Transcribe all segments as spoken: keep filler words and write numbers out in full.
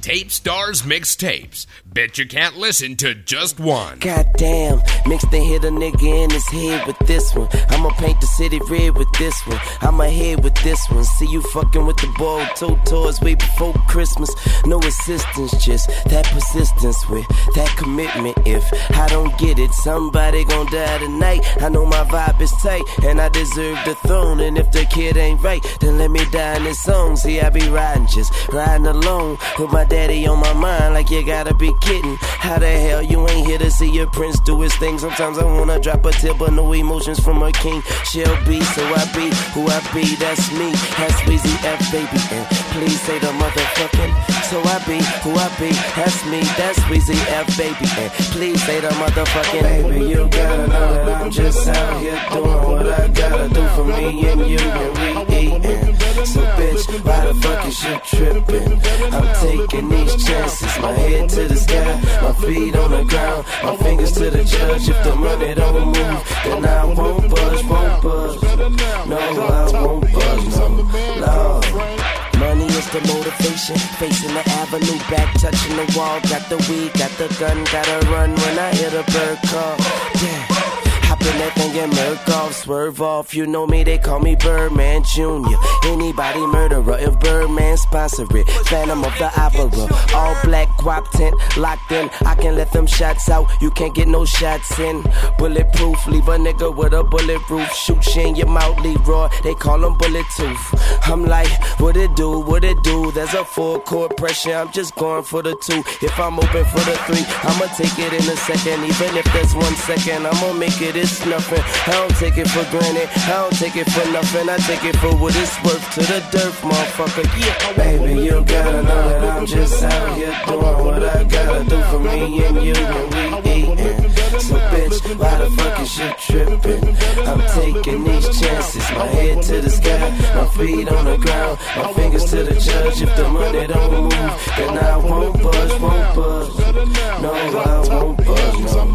Tape Stars Mixtapes. Bet you can't listen to just one. Goddamn, mixed and hit a nigga in his head with this one. I'ma paint the city red with this one. I'ma head with this one. See you fucking with the ball two tours way before Christmas. No assistance, just that persistence with that commitment. If I don't get it, somebody gon' die tonight. I know my vibe is tight and I deserve the throne. And if the kid ain't right, then let me die in this song. See, I be riding, just riding alone with my daddy on my mind, like you gotta be kidding. How the hell you ain't here to see your prince do his thing? Sometimes I wanna drop a tip, but no emotions from a king. She'll be, so I be who I be, that's me. That's Weezy F, baby, and please say the motherfucking. So I be who I be, that's me. That's Weezy F, baby, and please say the motherfucking. Baby, you gotta know that I'm just out here doing what I gotta do for me and you, and we eatin'. So bitch, why the fuck is you trippin'? I'm taking these chances, my head to the sky, my feet on the ground, my fingers to the judge. If the money don't move, then I won't budge, won't budge. No, I won't budge, no, Lord. Money is the motivation, facing the avenue, back touching the wall. Got the weed, got the gun, gotta run when I hear the bird call. Yeah. Hop in that thing and murk off, swerve off. You know me, they call me Birdman Junior Anybody murderer, if Birdman sponsor it. Phantom of the Opera, all black guap tent, locked in. I can let them shots out, you can't get no shots in. Bulletproof, leave a nigga with a bullet roof. Shoot you in your mouth, leave raw, they call him bullet tooth. I'm like, what it do, what it do? There's a full court pressure, I'm just going for the two. If I'm open for the three, I'ma take it in a second. Even if there's one second, I'ma make it. It's nothing. I don't take it for granted. I don't take it for nothing. I take it for what it's worth to the dirt, motherfucker. Yeah, baby, you gotta know that I'm just out here doing what I gotta do for me and you, and we eatin'. So bitch, why the fuck is you trippin'? I'm taking these chances. My head to the sky, my feet on the ground, my fingers to the judge. If the money don't move, then I won't budge, won't budge. No, I won't budge, no,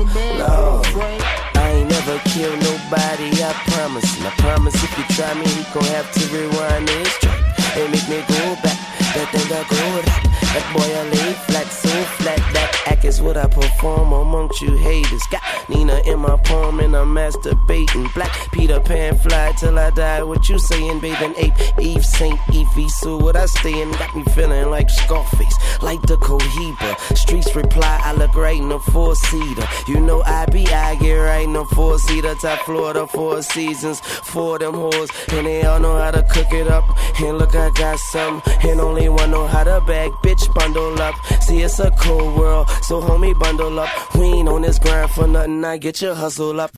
Lord. I ain't never kill nobody, I promise. And I promise if you try me, we gon' have to rewind this track and make me go back. That thing I go back. That boy I lay flat, so flat. That act is what I perform amongst you haters. Got Nina in my palm and I'm masturbating. Black Peter Pan fly till I die. What you saying, bathing ape? Eve Saint Evie. So what I stay in got me feeling like Scarface, like the Cohiba. Streets reply, I look right in the four-seater. You know I be, I get right in the four-seater. Top Florida, four seasons, four them whores. And they all know how to cook it up. And look, I got some, and only one know how to bag. Bitch, bundle up. See, it's a cold world, so homie, bundle up. We ain't on this grind for nothing, I get your hustle up.